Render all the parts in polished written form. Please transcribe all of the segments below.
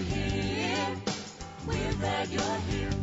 here. We're glad you're here.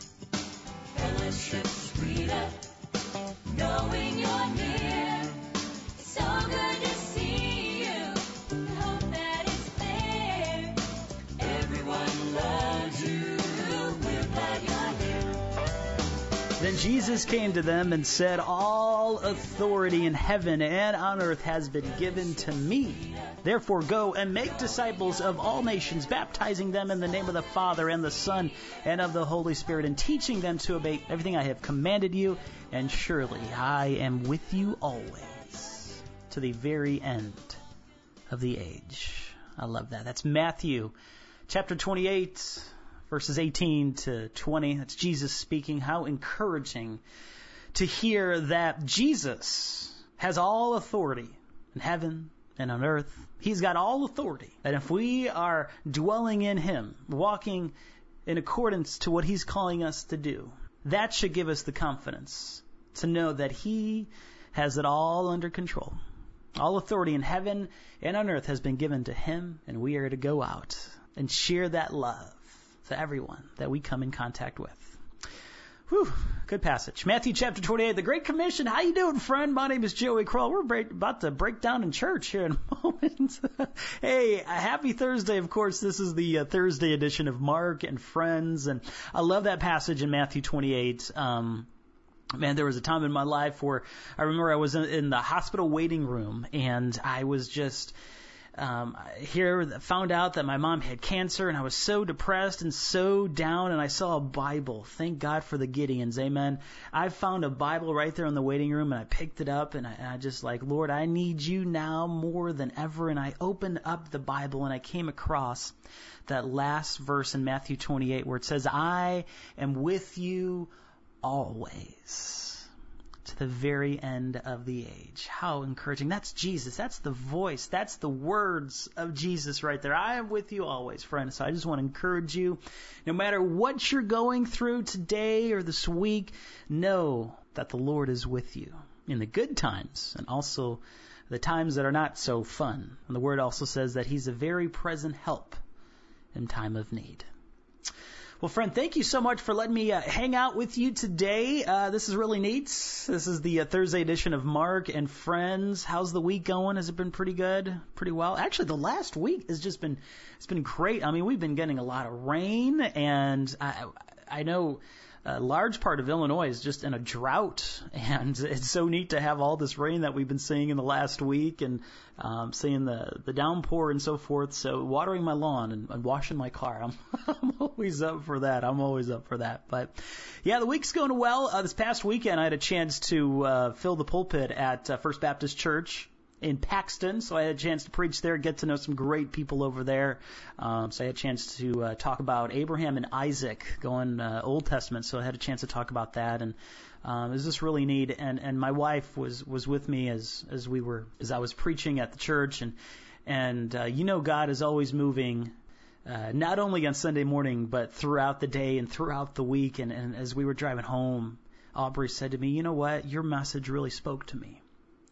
Fellowship sweeter, knowing you're near. It's so good to see you. We hope that it's clear. Everyone loves you. We're glad you're here. Then Jesus came to them and said, "All authority in heaven and on earth has been given to me. Therefore go and make disciples of all nations, baptizing them in the name of the Father and the Son and of the Holy Spirit, and teaching them to obey everything I have commanded you. And surely I am with you always, to the very end of the age." I love that. That's Matthew chapter 28. Verses 18 to 20, that's Jesus speaking. How encouraging to hear that Jesus has all authority in heaven and on earth. He's got all authority. And if we are dwelling in Him, walking in accordance to what He's calling us to do, that should give us the confidence to know that He has it all under control. All authority in heaven and on earth has been given to Him, and we are to go out and share that love to everyone that we come in contact with. Whew, good passage. Matthew chapter 28, the Great Commission. How you doing, friend? My name is Joey Kroll. We're about to break down in church here in a moment. Hey, happy Thursday. Of course, this is the Thursday edition of Mark and Friends, and I love that passage in Matthew 28. Man, there was a time in my life where I remember I was in the hospital waiting room, and I was just found out that my mom had cancer, and I was so depressed and so down, and I saw a Bible. Thank God for the Gideons, amen. I found a Bible right there in the waiting room, and I picked it up, and I just like, Lord, I need you now more than ever. And I opened up the Bible, and I came across that last verse in Matthew 28 where it says, "I am with you always, to the very end of the age." How encouraging. That's Jesus. That's the voice. That's the words of Jesus right there. I am with you always, friends. So I just want to encourage you, no matter what you're going through today or this week, know that the Lord is with you in the good times and also the times that are not so fun. And the Word also says that He's a very present help in time of need. Well, friend, thank you so much for letting me hang out with you today. This is really neat. This is the Thursday edition of Mark and Friends. How's the week going? Has it been pretty good? Pretty well? Actually, the last week has just been, it's been great. I mean, we've been getting a lot of rain, and I know a large part of Illinois is just in a drought, and it's so neat to have all this rain that we've been seeing in the last week, and seeing the downpour and so forth. So watering my lawn and washing my car, I'm always up for that. I'm always up for that. But yeah, the week's going well. This past weekend, I had a chance to fill the pulpit at First Baptist Church in Paxton, so I had a chance to preach there, get to know some great people over there. So I had a chance to talk about Abraham and Isaac, going Old Testament. So I had a chance to talk about that, and it was just really neat. And my wife was with me as I was preaching at the church, and you know, God is always moving. Not only on Sunday morning, but throughout the day and throughout the week. And as we were driving home, Aubrey said to me, "You know what? Your message really spoke to me."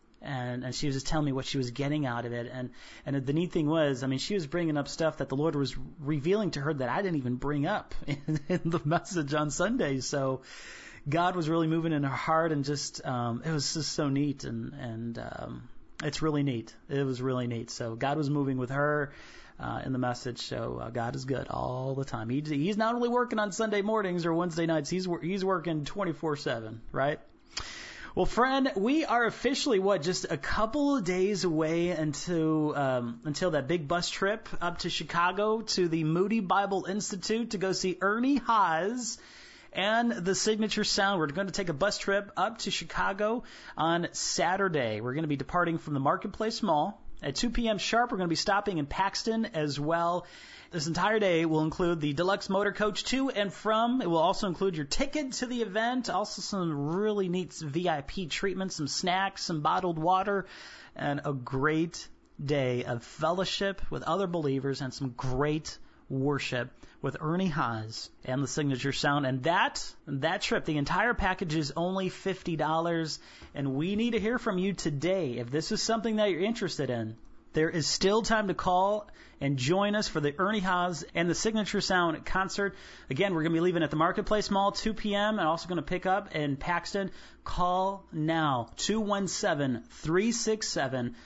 And she was just telling me what she was getting out of it. And the neat thing was, I mean, she was bringing up stuff that the Lord was revealing to her that I didn't even bring up in the message on Sunday. So God was really moving in her heart, and just it was just so neat. And it's really neat. It was really neat. So God was moving with her in the message. So God is good all the time. He's not only working on Sunday mornings or Wednesday nights. He's working 24/7, right? Well, friend, we are officially, just a couple of days away until that big bus trip up to Chicago to the Moody Bible Institute to go see Ernie Haas and the Signature Sound. We're going to take a bus trip up to Chicago on Saturday. We're going to be departing from the Marketplace Mall. At 2 p.m. sharp, we're going to be stopping in Paxton as well. This entire day will include the Deluxe Motor Coach to and from. It will also include your ticket to the event, also some really neat VIP treatments, some snacks, some bottled water, and a great day of fellowship with other believers and some great worship with Ernie Haas and the Signature Sound. And that trip, the entire package is only $50. And we need to hear from you today. If this is something that you're interested in, There is still time to call and join us for the Ernie Haas and the Signature Sound concert. Again, we're going to be leaving at the Marketplace Mall, 2 p.m., and also going to pick up in Paxton. Call now, 217-367-7777,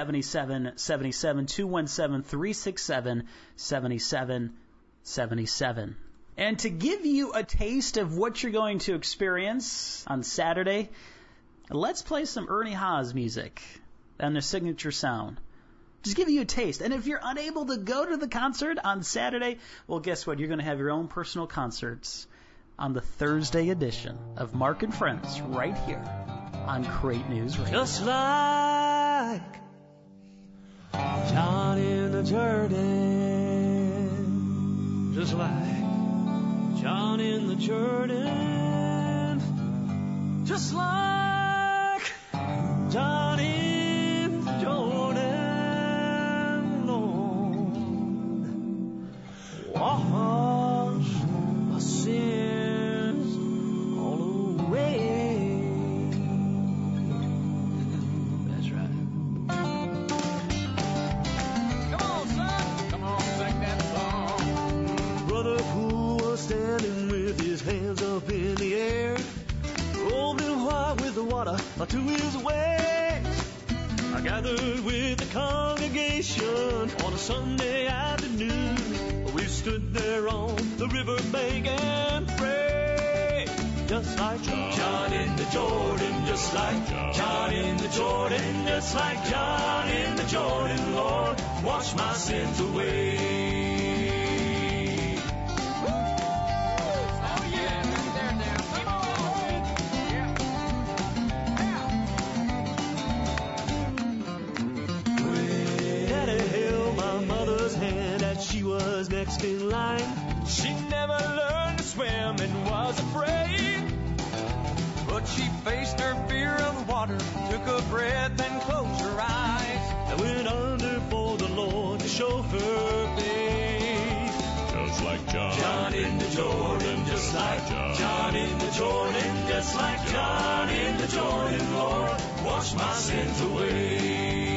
217-367-7777. And to give you a taste of what you're going to experience on Saturday, let's play some Ernie Haas music and the Signature Sound. Just give you a taste. And if you're unable to go to the concert on Saturday, well, guess what? You're going to have your own personal concerts on the Thursday edition of Mark and Friends right here on Great News Radio. Just like John in the Jordan. Just like John in the Jordan. Just like John in the Jordan. Wash my sins all away. That's right. Come on, son. Come on, sing that song. Brother Poole was standing with his hands up in the air, robed in white with the water to his waist. I gathered with the congregation on a Sunday afternoon. We stood there on the riverbank and prayed, just like John in the Jordan, just like John in the Jordan, just like John in the Jordan. Lord, wash my sins away. Oh yeah, right there now. Come on. Daddy held my mother's hand as she was next in line. She never learned to swim and was afraid, but she faced her fear of water, took a breath and closed her eyes, and went under for the Lord to show her faith. Just like John in the Jordan, just like John in the Jordan, just like John in the Jordan. Lord, wash my sins away.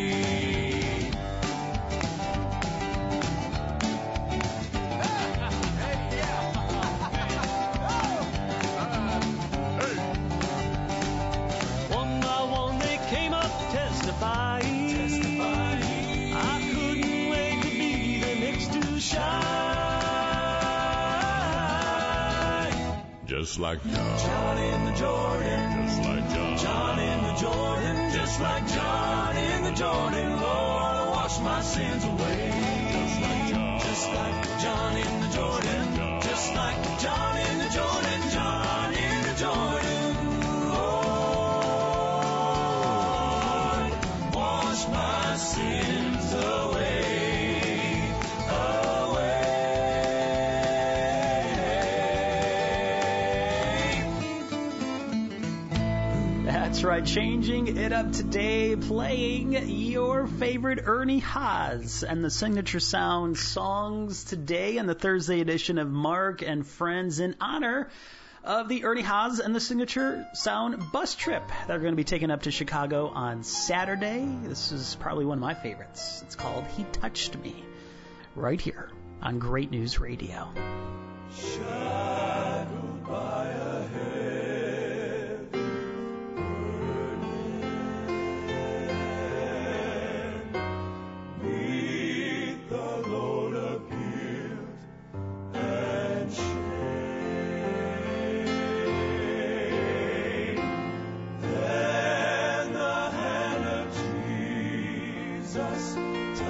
Just like John in the Jordan, just like John in the Jordan, just like John in the Jordan. Lord, wash my sins away. Just like John in the Jordan, just like John in the Jordan, John in the Jordan. Lord, wash my sins away. That's right, changing it up today, playing your favorite Ernie Haas and the Signature Sound songs today in the Thursday edition of Mark and Friends in honor of the Ernie Haas and the Signature Sound bus trip. They're going to be taken up to Chicago on Saturday. This is probably one of my favorites. It's called He Touched Me, right here on Great News Radio. Shadowed by a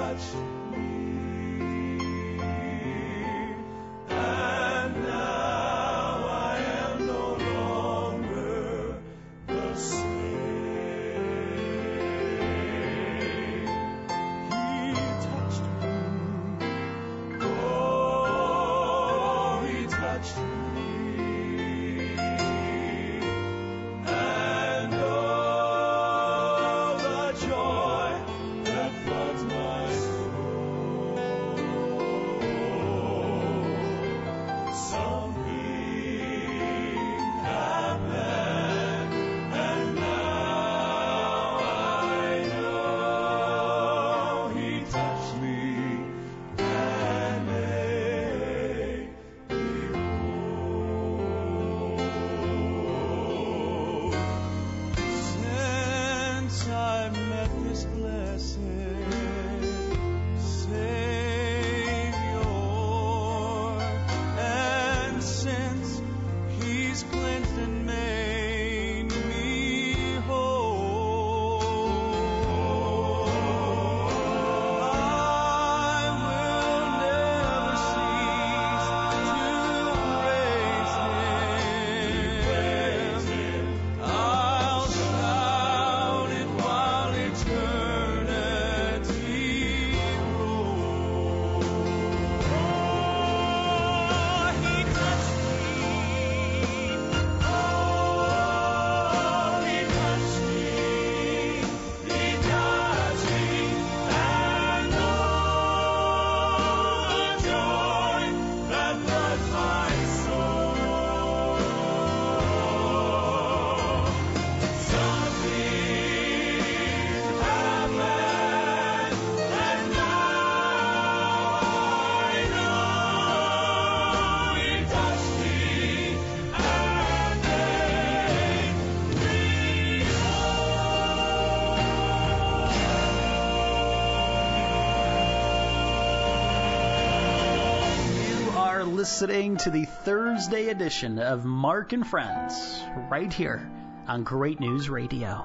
and now listening to the Thursday edition of Mark and Friends right here on Great News Radio.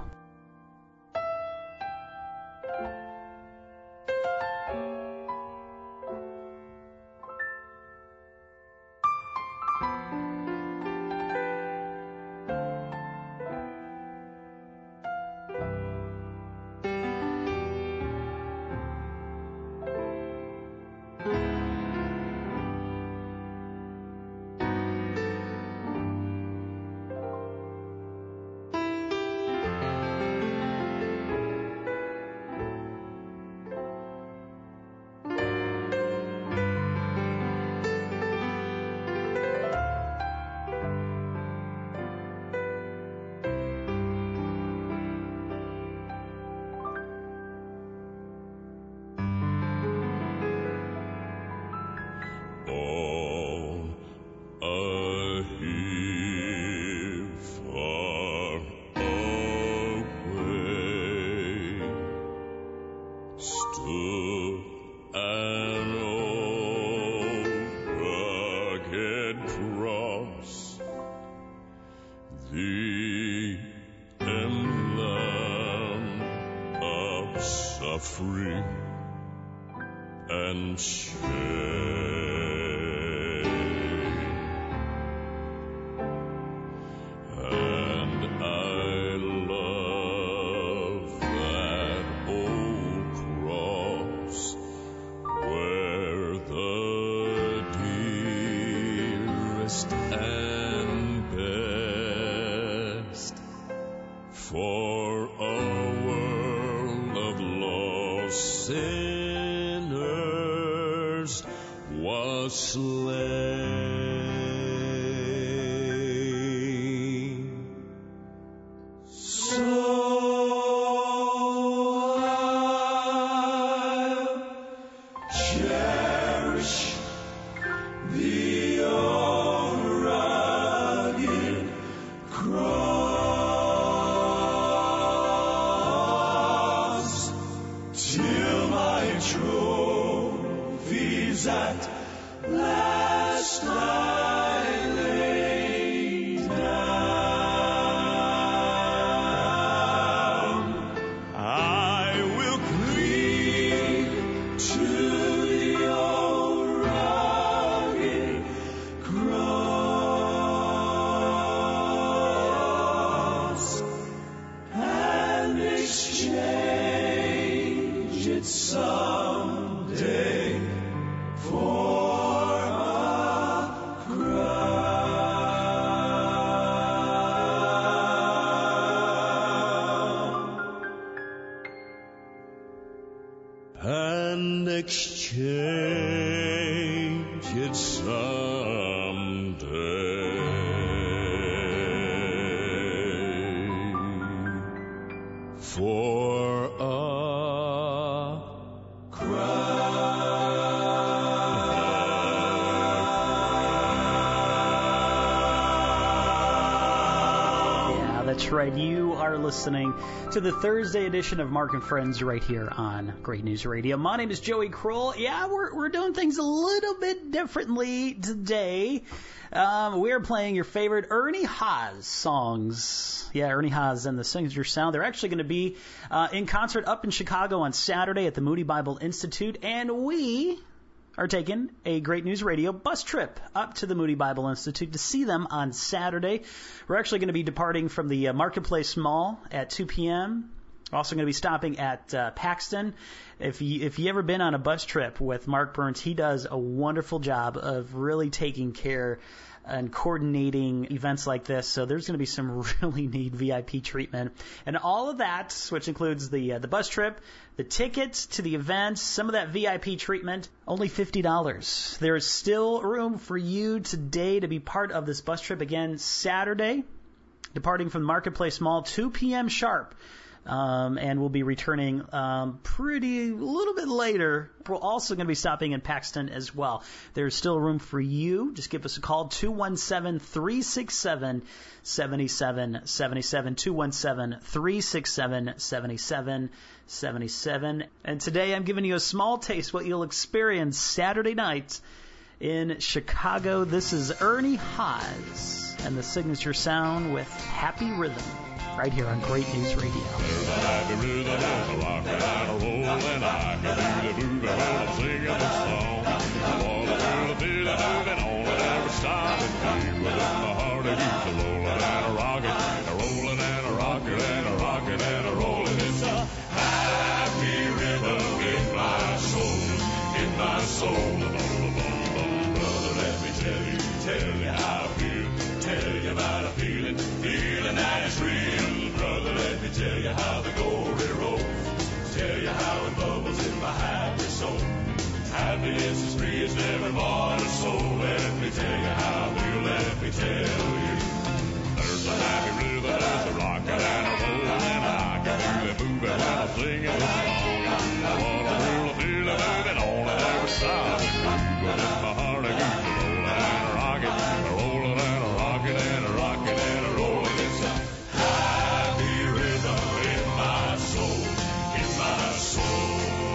That's right. You are listening to the Thursday edition of Mark and Friends right here on Great News Radio. My name is Joey Kroll. Yeah, we're doing things a little bit differently today. We are playing your favorite Ernie Haas songs. Yeah, Ernie Haas and the Signature Sound. They're actually going to be in concert up in Chicago on Saturday at the Moody Bible Institute, and we are taking a Great News Radio bus trip up to the Moody Bible Institute to see them on Saturday. We're actually going to be departing from the Marketplace Mall at 2 p.m. Also going to be stopping at Paxton. If you ever been on a bus trip with Mark Burns, he does a wonderful job of really taking care and coordinating events like this. So there's going to be some really neat VIP treatment. And all of that, which includes the bus trip, the tickets to the events, some of that VIP treatment, only $50. There is still room for you today to be part of this bus trip. Again, Saturday, departing from the Marketplace Mall, 2 p.m. sharp. And we'll be returning a little bit later. We're also going to be stopping in Paxton as well. There's still room for you. Just give us a call, 217-367-7777, 217-367-7777. And today I'm giving you a small taste what you'll experience Saturday night in Chicago. This is Ernie Haas and the Signature Sound with Happy Rhythm right here on Great News Radio. There's a happy rhythm in the rock and a roll, and I can do the boogie when I'm singing the song. I want to feel the feeling moving on and never stopping. Deep within my heart, I used to roll and a rocking, a rolling and a rocking and a rocking and a rolling. It's a happy rhythm in my soul, in my soul. Brother, let me tell you how I feel, tell you about a feeling, feeling that is real. Brother, let me tell you how the glory rolls, tell you how it bubbles in my happy soul. Happiness is free, it's never bought a soul. Let me tell you how I feel, let me tell you. There's a happy rhythm, there's a rockin' and a rollin', and I can feel it moving when I'm singing this song. I want to feel the feeling moving on and never stop. But in my heart I used to roll and a rockin', a rollin' and a rockin' and a rockin' and a rollin'. It's a happy rhythm in my soul, in my soul.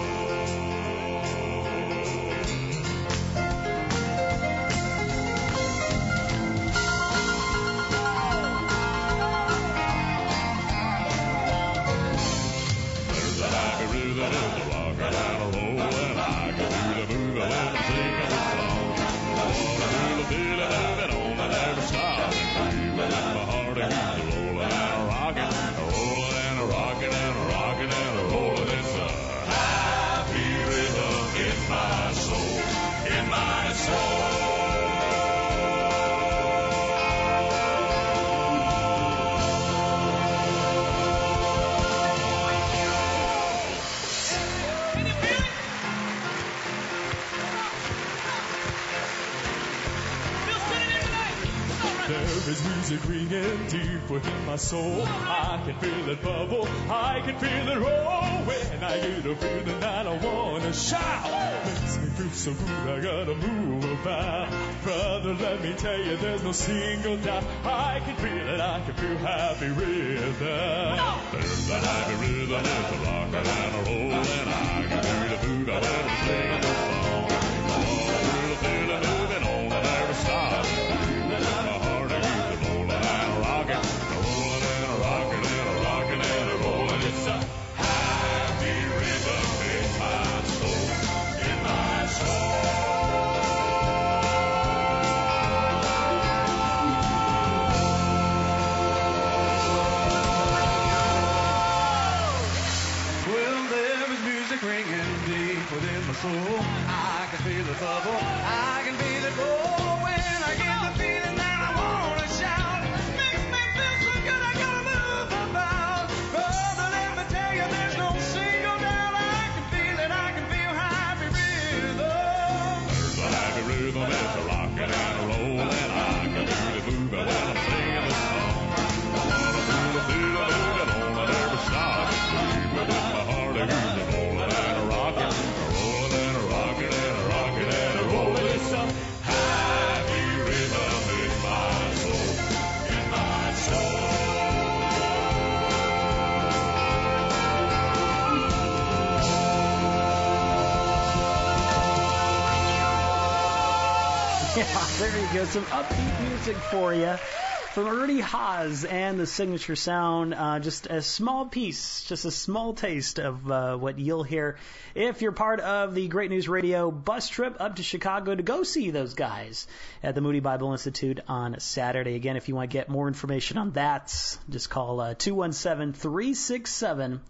There is music ringing deep within my soul. I can feel it bubble, I can feel it roll. When I get a feeling that I wanna shout, makes me feel so good, I gotta move about. Brother, let me tell you, there's no single doubt. I can feel it, I can feel happy rhythm. There's a happy rhythm, it's a rock and a roll, and I can feel the boogie when I'm singing the song. I wanna feel the feeling moving on and never stop. I can feel the bubble, I can feel it roll. When I get the feeling that I wanna shout, makes me feel so good I gotta move about. Brother, let me tell you, there's no single doubt. I can feel it, I can feel happy rhythm. There's a happy rhythm, it's a rockin' and a roll, and I can do the moving when I'm singing this song. I wanna feel the feeling moving on and never stop. Deep within my heart, I use the rollin' and a rockin'. Yeah, there you go. Some upbeat music for you from Ernie Haas and the Signature Sound. Just a small piece, just a small taste of what you'll hear if you're part of the Great News Radio bus trip up to Chicago to go see those guys at the Moody Bible Institute on Saturday. Again, if you want to get more information on that, just call 217-367-7777.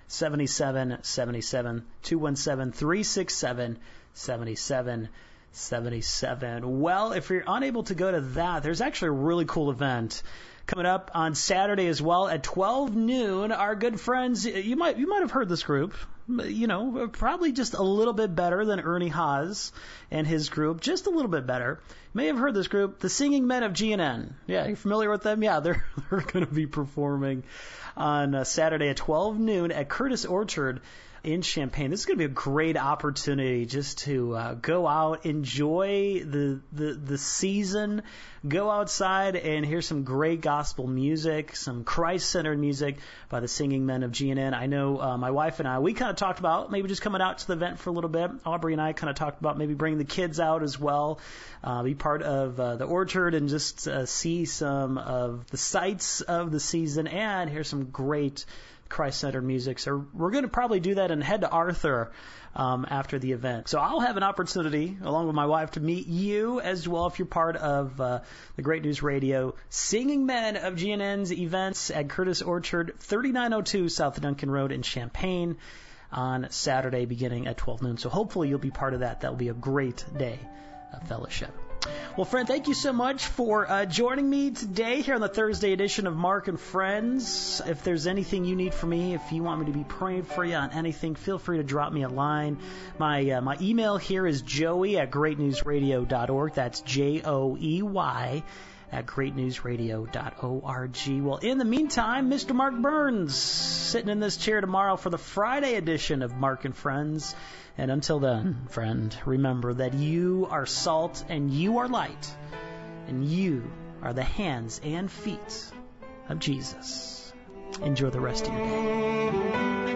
217-367-7777. Well, if you're unable to go to that, there's actually a really cool event coming up on Saturday as well at 12 noon. Our good friends, you might have heard this group, you know, probably just a little bit better than Ernie Haas and his group, just a little bit better. You may have heard this group, the Singing Men of G&N. Yeah, you familiar with them? Yeah, they're going to be performing on Saturday at 12 noon at Curtis Orchard. in Champaign. This is going to be a great opportunity just to go out, enjoy the season, go outside and hear some great gospel music, some Christ-centered music by the singing men of GNN. I know my wife and I, we kind of talked about maybe just coming out to the event for a little bit. Aubrey and I kind of talked about maybe bringing the kids out as well, be part of the orchard and just see some of the sights of the season and hear some great Christ-centered music. So we're going to probably do that and head to Arthur after the event. So I'll have an opportunity, along with my wife, to meet you as well if you're part of the Great News Radio Singing Men of GNN's events at Curtis Orchard, 3902 South Duncan Road in Champaign on Saturday beginning at 12 noon. So hopefully you'll be part of that. That'll be a great day of fellowship. Well, friend, thank you so much for joining me today here on the Thursday edition of Mark and Friends. If there's anything you need from me, if you want me to be praying for you on anything, feel free to drop me a line. My email here is joey@greatnewsradio.org. That's JOEY at greatnewsradio.org. Well, in the meantime, Mr. Mark Burns sitting in this chair tomorrow for the Friday edition of Mark and Friends. And until then, friend, remember that you are salt and you are light, and you are the hands and feet of Jesus. Enjoy the rest of your day.